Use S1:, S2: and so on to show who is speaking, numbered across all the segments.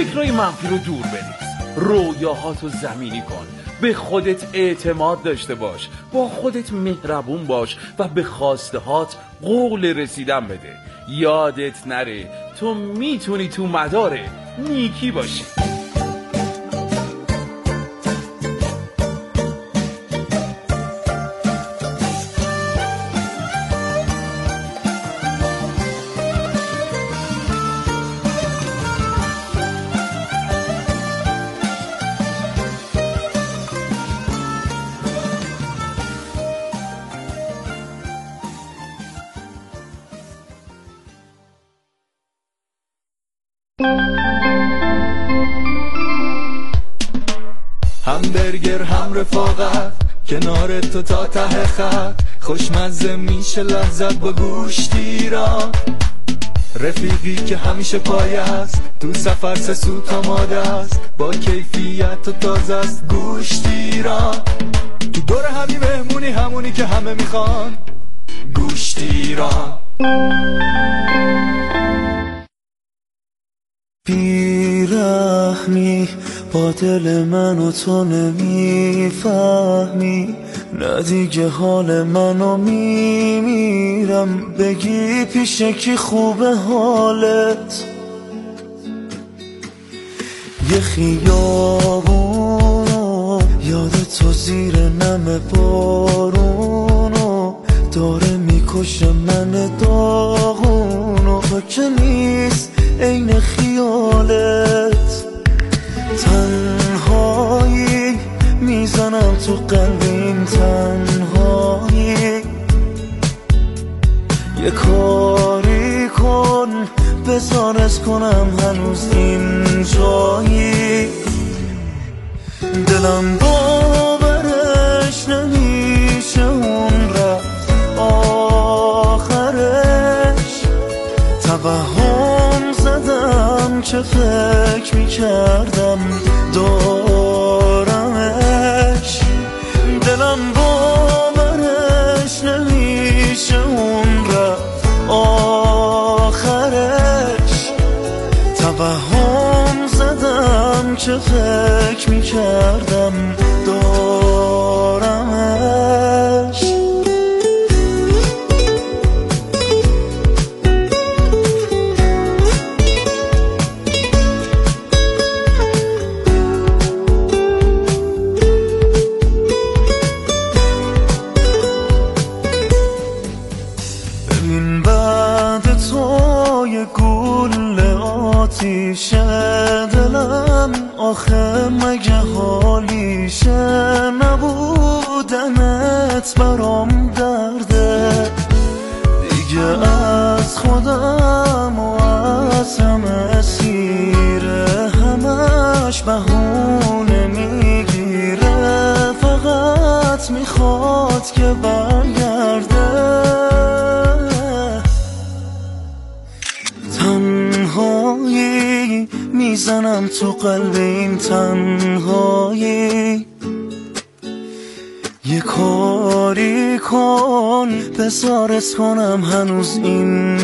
S1: فکرای منفی رو دور بریز، رویاهاتو زمینی کن، به خودت اعتماد داشته باش، با خودت مهربون باش و به خواستهات قول رسیدن بده. یادت نره تو میتونی تو مدار نیکی باشی.
S2: همبرگر هم رفاقت کنار تو تا ته خط، خوشمزه میشه لذت با گوشتیران، رفیقی که همیشه پایه است تو سفر سه سوت آماده است، با کیفیت و تازه است گوشتیران. تو دور همی مهمونی همونی که همه میخوان، گوشتیران.
S3: بیرحمی با دل من و تو نمیفهمی، نه دیگه حال منو میمیرم، بگی پیش کی خوبه حالت. یه خیابونو یاد تو زیر نم بارونو داره میکشه من داغونو، تو که نیست عین خیالت. تنهایی میزنم تو قلبیم، تنهایی یه کاری کن بزارت کنم هنوز این جایی. دلم باورش نمیشه اون رفت آخرش، توهم زدم چه فکر میکردم دارمش. دلم باورش نمیشه اون رفت آخرش، توهم زدم چه فکر میکردم دارمش. آتیشه دلم آخه مگه حالیشه، نبودنت برام درده دیگه، از خودم و از همه سیره، همش بهونه میگیره، فقط میخواد که برگرده. تنهایی میزنم تو قلبیم، تنهایی یه کاری کن بزارت کنم هنوز این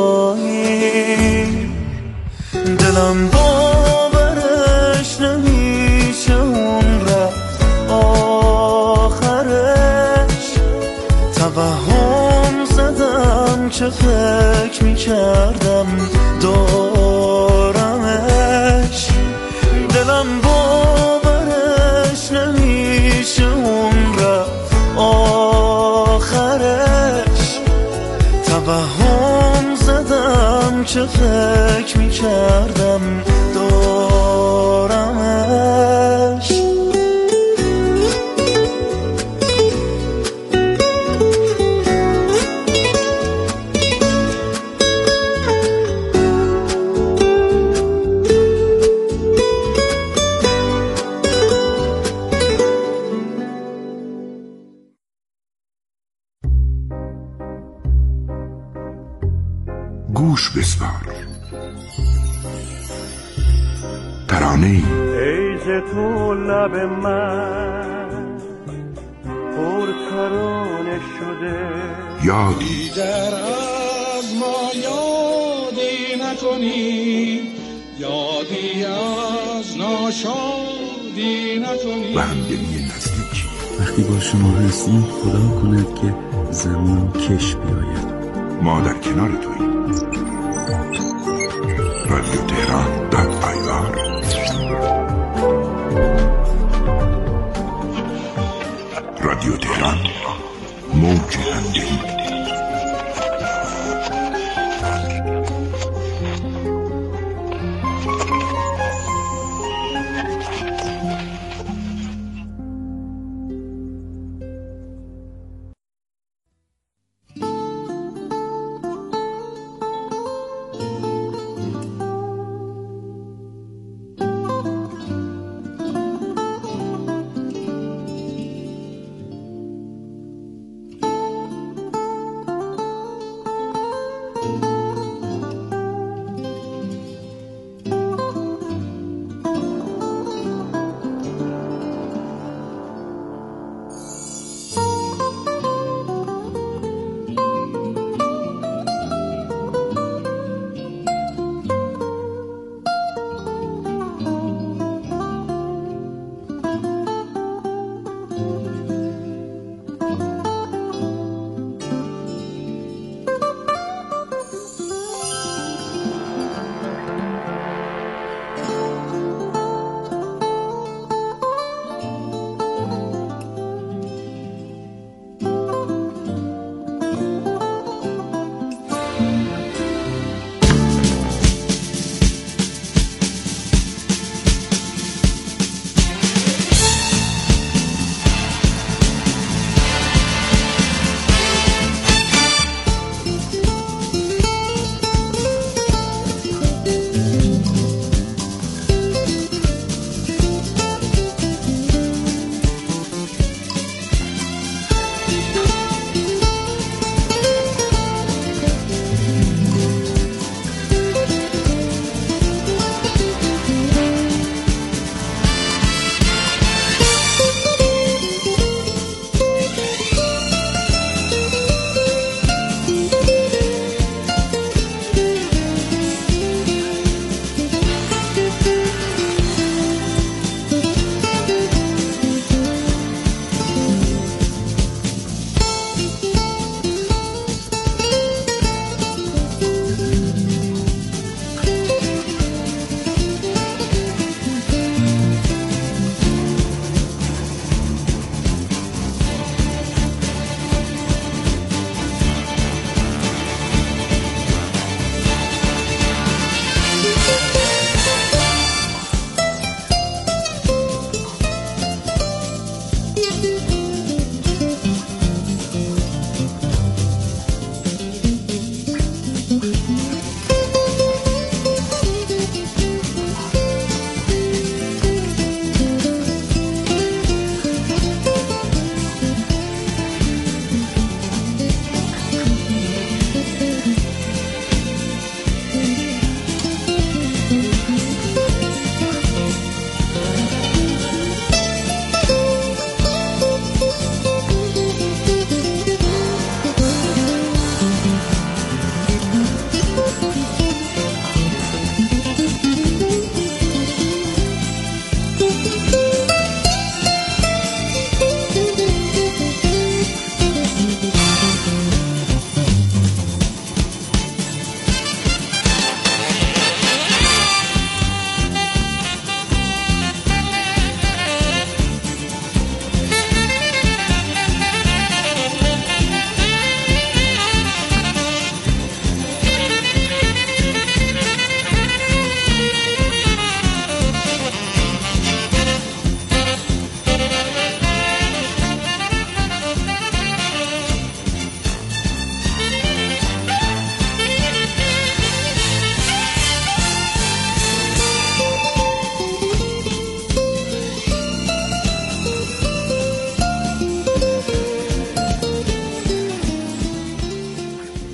S3: جایی. دلم باورش نمیشه اون رفت آخرش، توهم زدم چه فکر میکردم دارمش. دلم باورش نمیشه اون رفت آخرش، توهم زدم چه فکر میکردم دارمش.
S4: گوش بسپار ترانه‌ای
S5: ایز تو لب من پر ترانه شده،
S4: یادی
S6: دیگر از ما یادی نکنی،
S2: یادی از ناشادی نکنی
S4: و همدلی نزدیکی.
S6: وقتی با شما هستیم خدا کند که زمان کش بیاید.
S4: ما در کنار توییم. رادیو تهران .ir رادیو تهران، موج همدلی.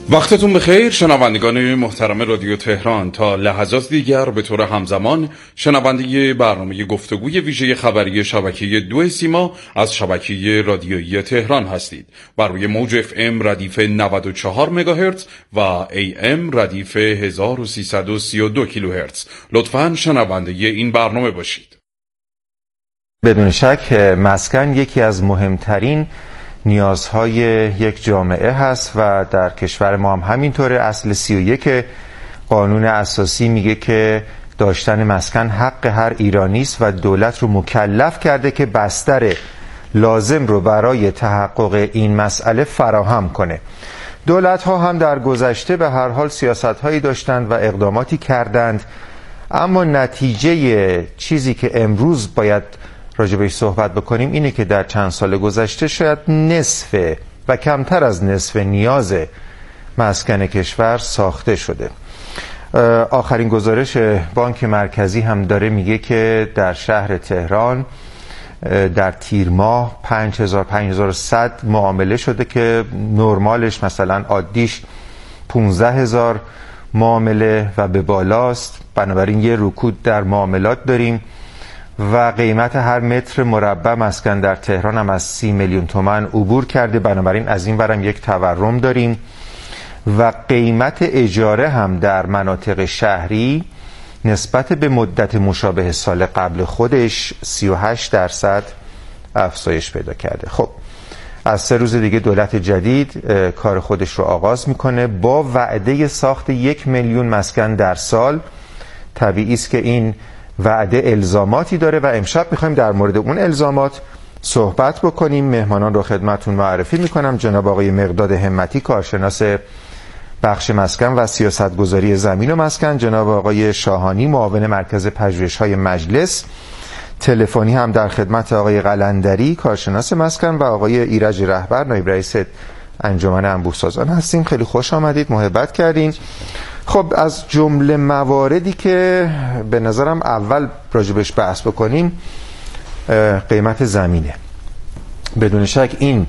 S1: وقتتون بخیر شنوندگان محترم رادیو تهران. تا لحظات دیگر به طور همزمان شنونده برنامه گفتگوی ویژه خبری شبکه 2 سیما از شبکه رادیویی تهران هستید. بر روی موج FM ردیف 94 مگاهرتز و AM ردیف 1332 کیلوهرتز. لطفاً شنونده این برنامه باشید.
S7: بدون شک مسکن یکی از مهمترین نیازهای یک جامعه هست و در کشور ما هم همینطوره. اصل 31 قانون اساسی میگه که داشتن مسکن حق هر ایرانی است و دولت رو مکلف کرده که بستر لازم رو برای تحقق این مسئله فراهم کنه. دولت ها هم در گذشته به هر حال سیاست هایی داشتند و اقداماتی کردند، اما نتیجه چیزی که امروز باید راجبش صحبت بکنیم اینه که در چند سال گذشته شاید نصف و کمتر از نصف نیاز مسکن کشور ساخته شده. آخرین گزارش بانک مرکزی هم داره میگه که در شهر تهران در تیر ماه 5100 معامله شده که نرمالش مثلا عادیش 15000 معامله و به بالاست. بنابراین یه رکود در معاملات داریم و قیمت هر متر مربع مسکن در تهران هم از 30 میلیون تومان عبور کرده. بنابراین از این برم یک تورم داریم و قیمت اجاره هم در مناطق شهری نسبت به مدت مشابه سال قبل خودش 38% افزایش پیدا کرده. خب از 3 روز دیگه دولت جدید کار خودش رو آغاز میکنه با وعده ساخت 1 میلیون مسکن در سال. طبیعی است که این وعده الزاماتی داره و امشب میخوایم در مورد اون الزامات صحبت بکنیم. مهمانان رو خدمتون معرفی میکنم. جناب آقای مقداد همتی، کارشناس بخش مسکن و سیاستگذاری زمین و مسکن، جناب آقای شاهانی، معاون مرکز پژوهش‌های مجلس، تلفنی هم در خدمت آقای قلندری، کارشناس مسکن، و آقای ایرج رهبر، نایب رئیس انجمن انبوه‌سازان هستیم. خیلی خوش آمدید، محبت کردین. خب از جمله مواردی که به نظرم اول راجبش بحث بکنیم قیمت زمینه. بدون شک این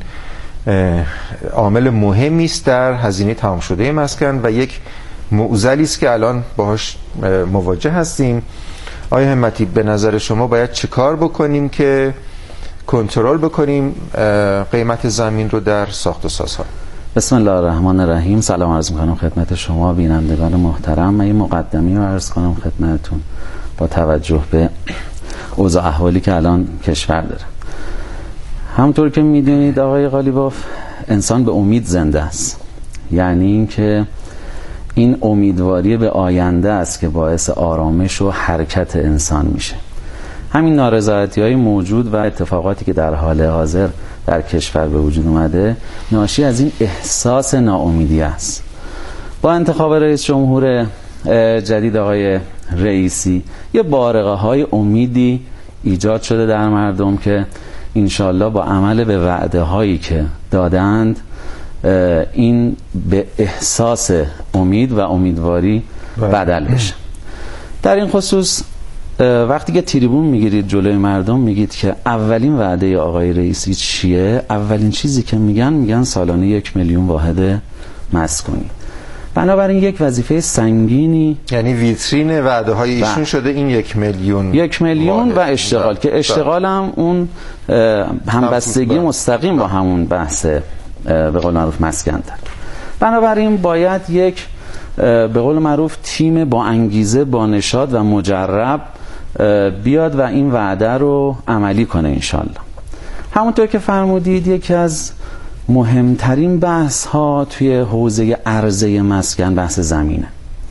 S7: عامل مهمی است در هزینه تمام شده مسکن و یک معضلی است که الان باهاش مواجه هستیم. آقای همتی، به نظر شما باید چه کار بکنیم که کنترل بکنیم قیمت زمین رو در ساخت و سازها؟
S8: بسم الله الرحمن الرحیم. سلام عرض می‌کنم خدمت شما بینندگان محترم. من یه مقدمی رو عرض کنم خدمتتون با توجه به اوضاع احوالی که الان کشور داره. همونطور که میدونید آقای قالیباف، انسان به امید زنده است. یعنی این که این امیدواری به آینده است که باعث آرامش و حرکت انسان میشه. همین نارضایتی‌های موجود و اتفاقاتی که در حال حاضر در کشور به وجود اومده ناشی از این احساس ناامیدی است. با انتخاب رئیس جمهور جدید آقای رئیسی یه بارقه های امیدی ایجاد شده در مردم که انشالله با عمل به وعده هایی که دادند این به احساس امید و امیدواری بدل بشه. در این خصوص وقتی که تریبون میگیرید جلوی مردم میگید که اولین وعده آقای رئیسی چیه؟ اولین چیزی که میگن سالانه 1 میلیون واحد مسکونی. بنابراین یک وظیفه سنگینی،
S7: یعنی ویترین وعده های ایشون شده این 1 میلیون
S8: 1 میلیون و اشتغال که اشتغال هم اون همبستگی مستقیم با همون بحث به قول معروف مسکن داره. بنابراین باید یک به قول معروف تیم با انگیزه، با نشاط و مجرب بیاد و این وعده رو عملی کنه انشالله. همونطور که فرمودید یکی از مهمترین بحث ها توی حوزه عرضه مسکن بحث زمینه.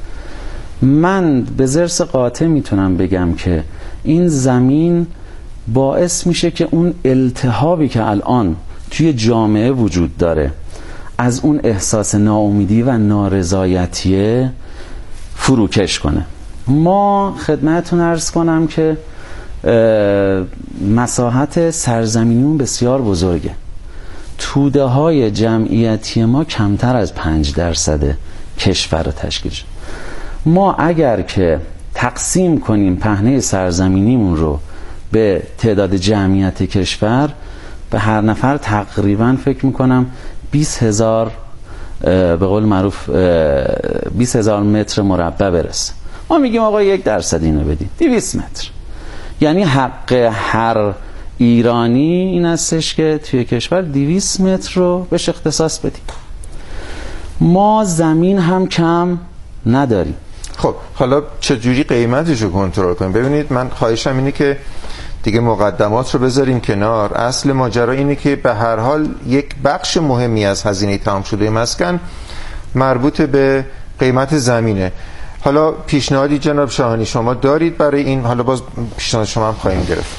S8: من به ضرس قاطع میتونم بگم که این زمین باعث میشه که اون التهابی که الان توی جامعه وجود داره از اون احساس ناامیدی و نارضایتی فروکش کنه. ما خدمتتون عرض کنم که مساحت سرزمینیمون بسیار بزرگه. توده های جمعیتی ما کمتر از 5% کشور رو تشکیل شد. ما اگر که تقسیم کنیم پهنه سرزمینیمون رو به تعداد جمعیت کشور، به هر نفر تقریبا فکر میکنم 20,000 به قول معروف 20,000 متر مربع برسه. ما میگیم آقا 1% اینو بدید، 200 متر. یعنی حق هر ایرانی این هستش که توی کشور 200 متر رو بهش اختصاص بدیم. ما زمین هم کم نداریم.
S7: خب حالا چجوری قیمتش رو کنترل کنیم؟ ببینید من خواهشم اینه که دیگه مقدمات رو بذاریم کنار. اصل ماجرا اینه که به هر حال یک بخش مهمی از هزینه تمام شده مسکن مربوط به قیمت زمینه. حالا پیشنهادی جناب شاهانی شما دارید برای این؟ حالا باز پیشنهاد شما هم خواهیم گرفت.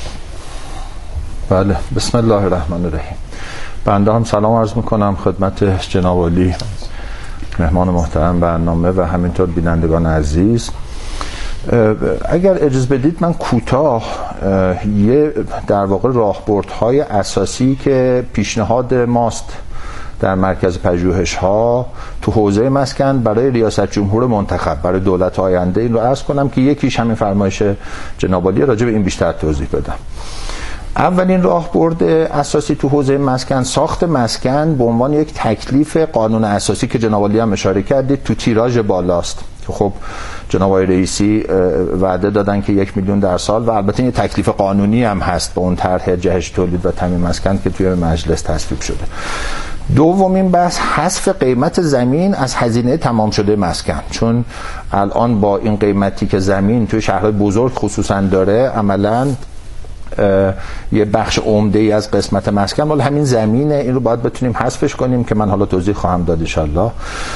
S9: بله، بسم الله الرحمن الرحیم. بنده هم سلام عرض میکنم خدمت جناب عالی مهمان محترم برنامه و همینطور بینندگان عزیز. اگر اجازه بدید من کوتاه یه در واقع راهبردهای اساسی که پیشنهاد ماست در مرکز پژوهش‌ها تو حوزه مسکن برای ریاست جمهور منتخب برای دولت آینده این رو عرض کنم که یکیش همین فرمایش جناب عالی، راجع به این بیشتر توضیح بدم. اولین راهبرد اساسی تو حوزه مسکن، ساخت مسکن به عنوان یک تکلیف قانون اساسی که جناب عالی هم اشاره کردید تو تیراژ بالاست که خب جناب آقای رئیسی وعده دادن که 1 میلیون در سال و البته یه تکلیف قانونی هم هست به اون طرح جهش تولید و تامین مسکن که توی مجلس تصویب شده. دومین بحث حذف قیمت زمین از هزینه تمام شده مسکن، چون الان با این قیمتی که زمین توی شهرهای بزرگ خصوصا داره عملاً یه بخش عمده ای از قسمت مسکن مال همین زمینه. این رو باید بتونیم حذفش کنیم که من حالا توضیح خواهم داد ان شاء الله.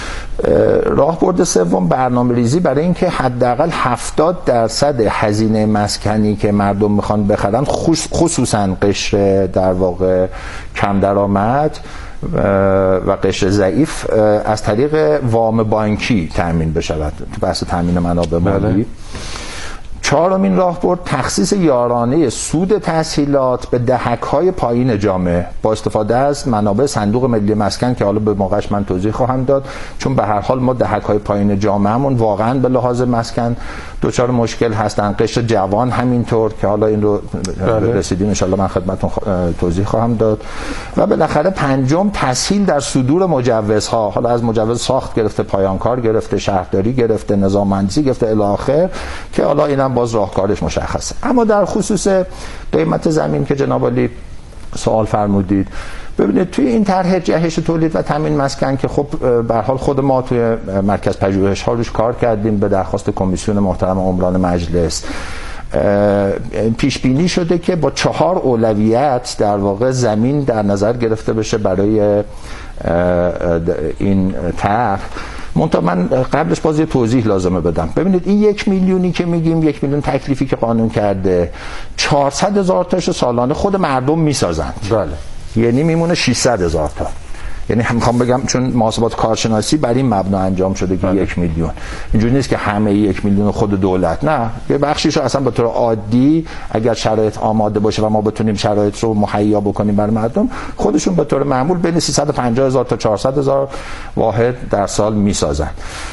S9: راهبرد سوم برنامه‌ریزی برای اینکه حداقل 70% هزینه مسکنی که مردم میخوان بخرن خصوصا قشر در واقع کم درآمد و قشر ضعیف از طریق وام بانکی تامین بشود تو بحث تامین منابع مالی. چهارمین راهبرد تخصیص یارانه سود تسهیلات به دهک‌های پایین جامعه با استفاده از منابع صندوق ملی مسکن که حالا به موقعش من توضیح خواهم داد، چون به هر حال ما دهک‌های پایین جامعهمون واقعا به لحاظ مسکن دچار مشکل هستن، قشر جوان همینطور که حالا این رو رسیدیم ان شاء الله من خدمتتون توضیح خواهم داد. و بالاخره پنجم تسهیل در صدور مجوزها، حالا از مجوز ساخت گرفته پایان کار گرفته شهرداری گرفته نظام مهندسی گرفته الی آخر که حالا اینم باز راهکارش مشخصه. اما در خصوص قیمت زمین که جناب عالی سوال فرمودید، ببینید توی این طرح جهش تولید و تامین مسکن که خب به هر حال خود ما توی مرکز پژوهش‌ها روش کار کردیم به درخواست کمیسیون محترم عمران مجلس، پیش بینی شده که با 4 اولویت در واقع زمین در نظر گرفته بشه برای این طرح. من قبلش باز یه توضیح لازمه بدم. ببینید این 1 میلیونی که میگیم، 1 میلیون تکلیفی که قانون کرده، 400,000 تاش سالانه خود مردم میسازند. بله. یعنی میمونه 600,000 تا. یعنی میخوام بگم چون محاسبات کارشناسی بر این مبنا انجام شده که 1 میلیون. اینجوری نیست که همه 1 میلیون خود دولت، نه، یه بخشیشو اصلا به طور عادی اگر شرایط آماده باشه و ما بتونیم شرایط رو مهیا بکنیم برای مردم، خودشون به طور معمول بین 350,000 تا 400,000 واحد در سال میسازن.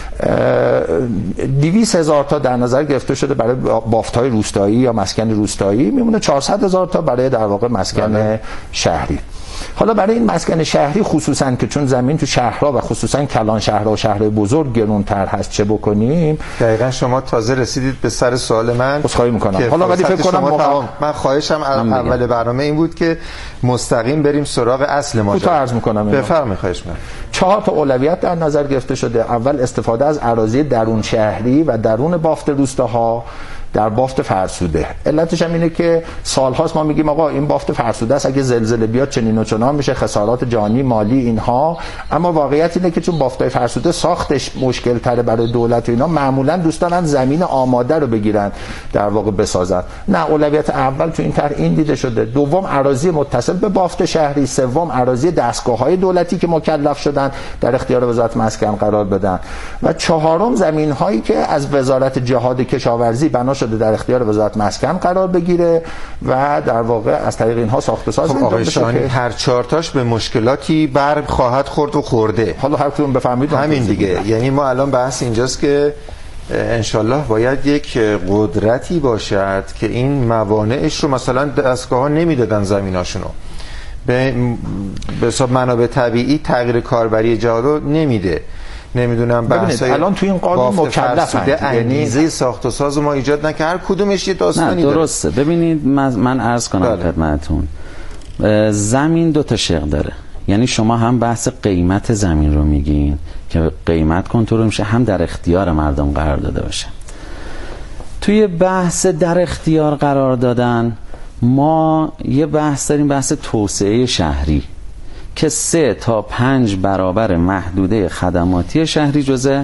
S9: 200,000 تا در نظر گرفته شده برای بافت‌های روستایی یا مسکن روستایی، میمونه 400,000 تا برای در واقع مسکن شهری. حالا برای این مسکن شهری خصوصا که چون زمین تو شهرها و خصوصا کلان شهرها و شهرهای بزرگ گرونتر هست چه بکنیم؟ دقیقاً
S7: شما تازه رسیدید به سر سوال من.
S9: خواهی میکنم. حالا ولی فکر کنم
S7: من خواهشم اول برنامه این بود که مستقیم بریم سراغ اصل ماجرا.
S9: تو عرض میکنم.
S7: بفرمایید. خواهش میکنم.
S9: 4 تا اولویت در نظر گرفته شده. اول استفاده از اراضی درون شهری و درون بافت روستاها در بافت فرسوده. علتش هم اینه که سالهاست ما میگیم آقا این بافت فرسوده است، اگه زلزله بیاد چنین و چنان میشه، خسارات جانی مالی اینها، اما واقعیت اینه که چون بافتای فرسوده ساختش مشکل تره برای دولت و اینا، معمولا دوست دارن زمین آماده رو بگیرن در واقع بسازن. نه، اولویت اول تو این طرح این دیده شده. دوم اراضی متصل به بافت شهری. سوم اراضی دستگاه‌های دولتی که مکلف شدن در اختیار وزارت مسکن قرار بدن. و چهارم زمین‌هایی که از وزارت جهاد کشاورزی بنا شده در اختیار وزارت مسکن قرار بگیره و در واقع از طریق اینها ساخت و ساز
S7: انجام بشه. هر 4 تاش به مشکلاتی بر خواهد خورد و خورده.
S9: حالا هر کدوم بفهمید
S7: همین دیگه. یعنی ما الان بحث اینجاست که انشالله باید یک قدرتی باشد که این موانعش رو، مثلا دستگاه‌ها نمیدادن زمیناشونو، به حساب منابع طبیعی تغییر کاربری جا رو نمیده. نمیدونم
S9: بحثای الان تو این قانون مکلفن،
S7: انگیزه ساخت و ساز ما ایجاد نکنه، هر کدومش یه داستانی داره.
S8: درسته. ببینید من عرض کنم خدمتتون، زمین دو تا شق داره. یعنی شما هم بحث قیمت زمین رو میگین که قیمت کنترل میشه، هم در اختیار مردم قرار داده باشه. توی بحث در اختیار قرار دادن ما یه بحث داریم، بحث توسعه شهری که 3 تا 5 برابر محدوده خدماتی شهری جزء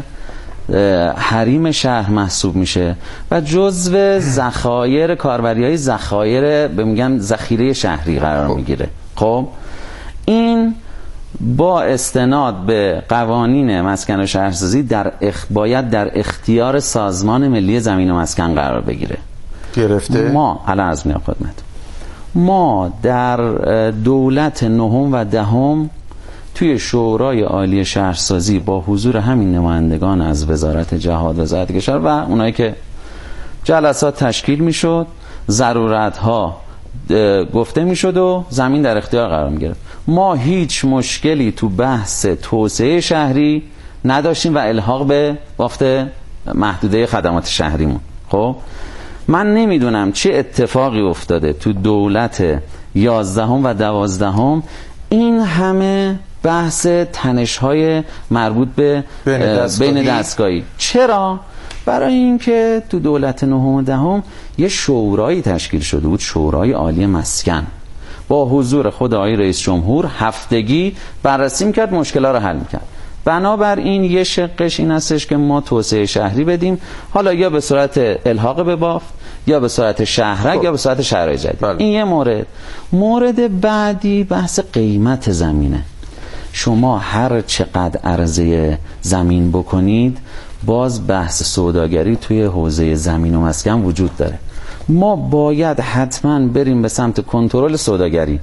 S8: حریم شهر محسوب میشه و جزء ذخایر کاربری‌های ذخایر میگن ذخیره شهری قرار میگیره. خب این با استناد به قوانین مسکن و شهرسازی باید در اختیار سازمان ملی زمین و مسکن قرار بگیره.
S7: گرفته؟
S8: ما الان از میام خدمت، ما در دولت نهم و دهم توی شورای عالی شهرسازی با حضور همین نمایندگان از وزارت جهاد، وزارت کشور و اونایی که جلسات تشکیل میشد، ضرورت ها گفته میشد و زمین در اختیار قرار میگرفت. ما هیچ مشکلی تو بحث توسعه شهری نداشتیم و الحاق به بافت محدوده خدمات شهریمون. خب من نمیدونم چه اتفاقی افتاده تو دولت 11 و 12 این همه بحث تنش‌های مربوط به بین دستگاهی. چرا؟ برای اینکه تو دولت 9 و 10 یه شورایی تشکیل شده بود، شورای عالی مسکن، با حضور خود آقای رئیس جمهور هفتگی بررسی می‌کرد، مشکل‌ها رو حل می‌کرد. بنابراین یه شقش این هستش که ما توسعه شهری بدیم، حالا یا به صورت الحاق به بافت یا به صورت شهرک یا به صورت شهرهای جدید. این یه مورد بعدی بحث قیمت زمینه. شما هر چقدر عرضه زمین بکنید باز بحث سوداگری توی حوزه زمین و مسکن وجود داره. ما باید حتما بریم به سمت کنترل سوداگری.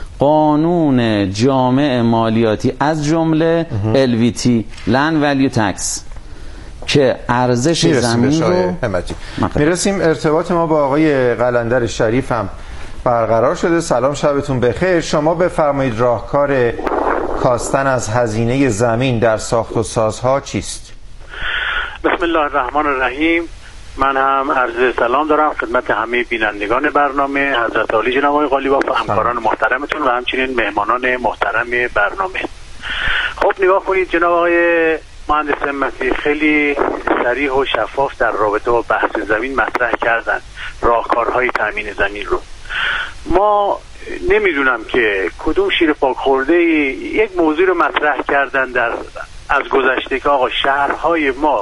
S8: قانون جامع مالیاتی از جمله LVT Land Value Tax که ارزش زمین رو
S7: میرسیم. ارتباط ما با آقای قلندر شریف هم برقرار شده. سلام، شبتون بخیر. شما بفرمایید راهکار کاستن از هزینه زمین در ساخت و سازها چیست؟
S5: بسم الله الرحمن الرحیم. من هم عرض سلام دارم خدمت همه بینندگان برنامه، حضرت عالی جناب آقای قالیباف و همکاران محترمتون و همچنین مهمانان محترم برنامه. خب نگاه کنید جناب آقای مهندس مسیح خیلی صریح و شفاف در رابطه با بحث زمین مطرح کردن، راهکارهای تامین زمین رو. ما نمیدونم که کدوم شیر پاک خورده یک موضوع رو مطرح کردن از گذشته که آقا شهرهای ما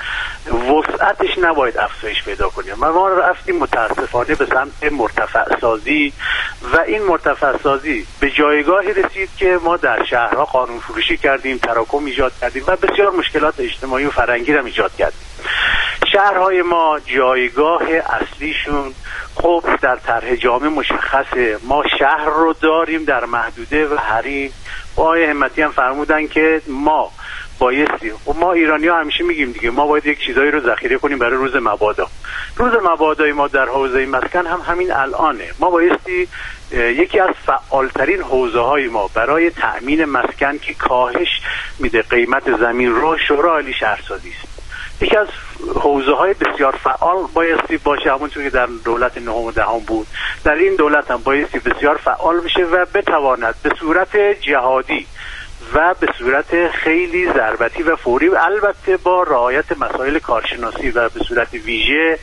S5: وسعتش نباید افزایش پیدا کنیم. ما رفتیم متاسفانه به سمت مرتفع سازی و این مرتفع سازی به جایگاهی رسید که ما در شهرها قانون فروشی کردیم، تراکم ایجاد کردیم و بسیار مشکلات اجتماعی و فرهنگی را ایجاد کردیم. شهرهای ما جایگاه اصلیشون خب در طرح جامع مشخصه. ما شهر رو داریم در محدوده و حریم. آقای همتی هم فرمودن که ما بایستی، و ما ایرانی ها همیشه میگیم دیگه، ما باید یک چیزایی رو ذخیره کنیم برای روز مبادا. روز مبادای ما در حوزه مسکن هم همین الانه. ما بایستی یکی از فعالترین حوزه های ما برای تأمین مسکن که کاهش میده قیمت زمین رو شورای عالی شهرسازی است. یکی از حوزه های بسیار فعال بایستی باشه، همونطور که در دولت 9 و 10 بود، در این دولت هم بایستی بسیار فعال بشه و بتواند به صورت جهادی و به صورت خیلی ضربتی و فوری، البته با رعایت مسائل کارشناسی و به صورت ویژه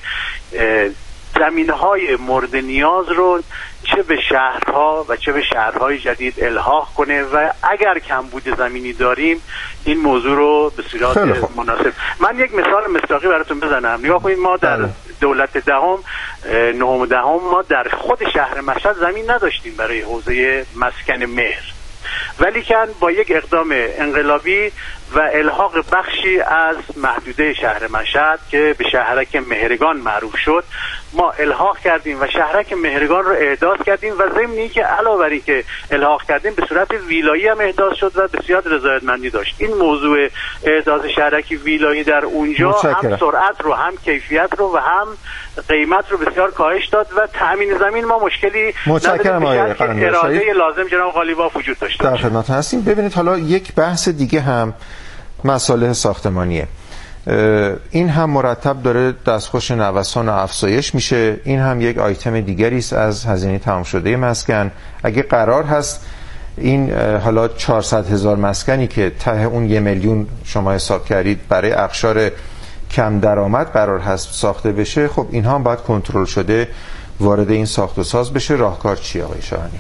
S5: زمین‌های مورد نیاز رو چه به شهرها و چه به شهرهای جدید الحاق کنه و اگر کمبود زمینی داریم این موضوع رو به صورت مناسب. من یک مثال مصداقی براتون بزنم. نگاه کنید، ما در دولت 9 و 10 ما در خود شهر مشهد زمین نداشتیم برای حوزه مسکن مهر، ولیکن با یک اقدام انقلابی و الحاق بخشی از محدوده شهر مشهد که به شهرک مهرگان معروف شد، ما الحاق کردیم و شهرک مهرگان رو احداث کردیم و ضمن که علاوه بر اینکه الحاق کردیم به صورت ویلایی هم احداث شد و بسیار رضایتمندی داشت. این موضوع احداث شهرک ویلایی در اونجا هم سرعت رو، هم کیفیت رو و هم قیمت رو بسیار کاهش داد و تامین زمین ما مشکلی
S7: متشکرم آقای
S5: اراده لازم جناب قالیباف وجود داشته.
S7: در خدمت هستیم. ببینید حالا یک بحث دیگه هم مصالح ساختمانیه. این هم مرتب داره دستخوش نوسان و افزایش میشه. این هم یک آیتم دیگری است از هزینه تمام شده مسکن. اگه قرار هست این حالا 400,000 مسکنی که ته اون 1 میلیون شما حساب کردید برای اقشار کم درآمد قرار هست ساخته بشه، خب اینها هم باید کنترل شده وارد این ساخت و ساز بشه. راهکار چیه آقای شاهانی؟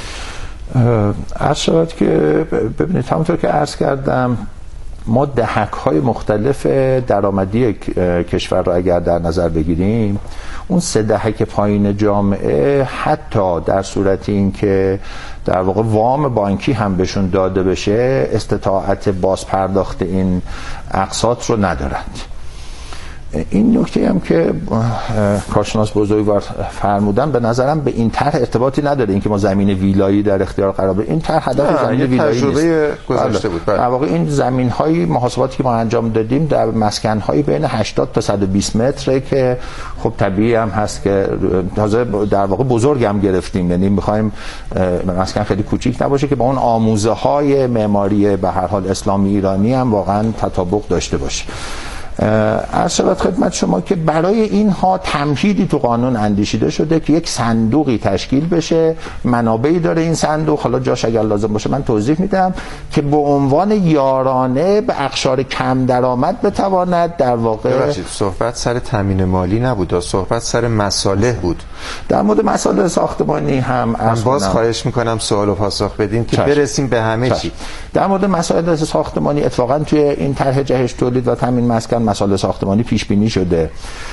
S9: عرض شود که ببینید همونطور که عرض کردم ما دهک‌های مختلف درآمدی کشور را اگر در نظر بگیریم، اون 3 دهک پایین جامعه حتی در صورت اینکه در واقع وام بانکی هم بهشون داده بشه استطاعت بازپرداخت این اقساط رو ندارند. این نکته هم که کارشناس بزرگوار فرمودن به نظرم به این طرح ارتباطی نداره، اینکه ما زمین ویلایی در اختیار قرار بدیم. این طرح هدف زمین ویلایی
S7: تجربه گذشته بود.
S9: در واقع این زمین‌های محاسباتی که ما انجام دادیم در مسکن‌های بین 80 تا 120 متره که خب طبیعی هم هست که تازه در واقع بزرگ هم گرفتیم، یعنی می‌خوایم مسکن خیلی کوچیک نباشه که با اون آموزه‌های معماری به هر حال اسلامی ایرانی هم واقعا تطابق داشته باشه. عرض شود خدمت شما که برای اینها تمهیدی تو قانون اندیشیده شده که یک صندوقی تشکیل بشه، منابعی داره این صندوق، حالا جاش اگر لازم باشه من توضیح میدم، که به عنوان یارانه به اقشار کم درآمد بتواند در واقع
S7: صحبت سر تامین مالی نبود، صحبت سر مصالح بود.
S9: در مورد مصالح ساختمانی هم
S7: باز خواهش میکنم سوال و پاسخ بدیم که برسیم به همه چی.
S9: در مورد مصالح ساختمانی اتفاقا توی این طرح جهش تولید و تامین مسکن مسائل ساختمانی پیش بینی شده.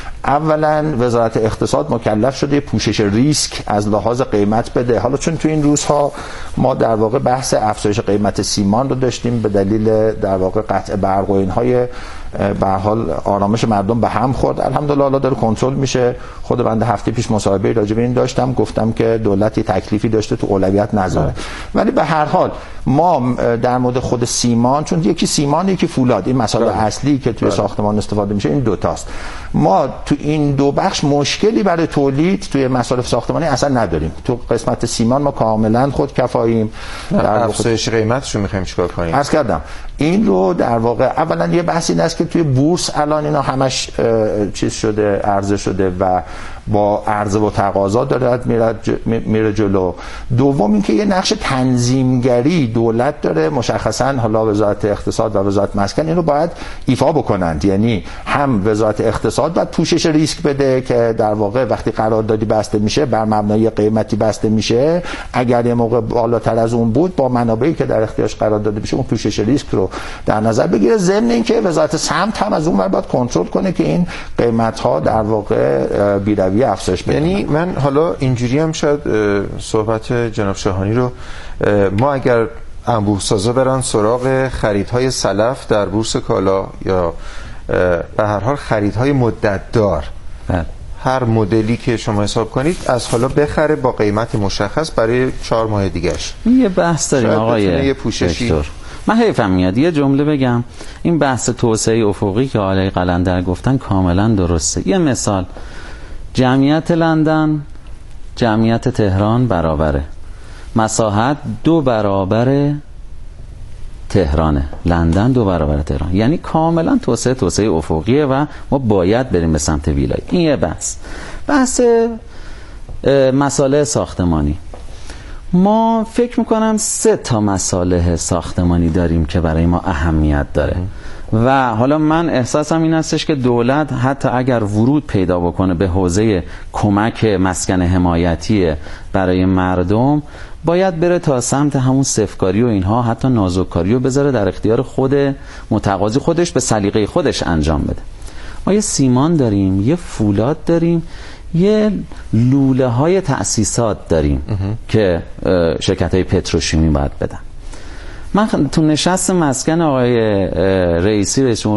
S9: اولا وزارت اقتصاد مکلف شده پوشش ریسک از لحاظ قیمت بده. حالا چون تو این روزها ما در واقع بحث افزایش قیمت سیمان رو داشتیم به دلیل در واقع قطع برق و اینهای به حال آرامش مردم به هم خورد، الحمدلله حالا داره کنترل میشه. خود بنده هفته پیش مصاحبه راجع به این داشتم، گفتم که دولت تکلیفی داشته تو اولویت نذاره. ولی به هر حال ما در مورد خود سیمان، چون یکی سیمان یکی فولاد، این مسائل اصلی که توی ساختمان استفاده میشه این دوتاست، ما تو این دو بخش مشکلی برای تولید توی مصارف ساختمانی اصلا نداریم. تو قسمت سیمان ما کاملا خودکفاییم.
S7: در افزایش قیمتش رو می‌خوایم چیکار کنیم؟
S9: عرض کردم این رو در واقع اولا یه بحث این است که توی بورس الان اینا همش چیز شده، عرضه شده و با عرضه و تقاضا داره میره جلو. دوم اینکه یه نقش تنظیمگری دولت داره، مشخصا حالا وزارت اقتصاد و وزارت مسکن این رو باید ایفا بکنند. یعنی هم وزارت اقتصاد باید پوشش ریسک بده که در واقع وقتی قراردادی بسته میشه بر مبنای قیمتی بسته میشه، اگر یه موقع بالاتر از اون بود با منابعی که در اختیارش قرار داده بشه اون پوشش ریسک رو در نظر بگیره. ضمن اینکه وزارت سمت هم از اون ور باید کنترل کنه که این قیمت ها در واقع بی‌رویه افزایش بده.
S7: یعنی من حالا اینجوری هم شاید صحبت جناب شاهانی رو، ما اگر انبوه سازا برن سراغ خریدهای سلف در بورس کالا یا به هر حال خریدهای مدت دار، هر مدلی که شما حساب کنید از حالا بخره با قیمت مشخص برای 4 ماه دیگهش.
S8: یه بحث داریم آقای دکتر، من حیفم میاد یه جمله بگم. این بحث توسعه افقی که آقای قلندر گفتن کاملا درسته. یه مثال، جمعیت لندن جمعیت تهران برابره، مساحت 2 برابر تهرانه، لندن 2 برابر تهران، یعنی کاملا توسعه افقیه و ما باید بریم به سمت ویلایی. این یه بحث مصالح ساختمانی. ما فکر میکنم 3 تا مصالح ساختمانی داریم که برای ما اهمیت داره و حالا من احساسم این هستش که دولت حتی اگر ورود پیدا بکنه به حوزه کمک مسکن حمایتی برای مردم باید بره تا سمت همون صفرکاری و اینها، حتی نازککاری رو بذاره در اختیار خود متقاضی، خودش به سلیقه خودش انجام بده. ما یه سیمان داریم، یه فولاد داریم، یه لوله های تأسیسات داریم که شرکت های پتروشیمی باید بدن. من تو نشست مسکن آقای رئیسی رئیس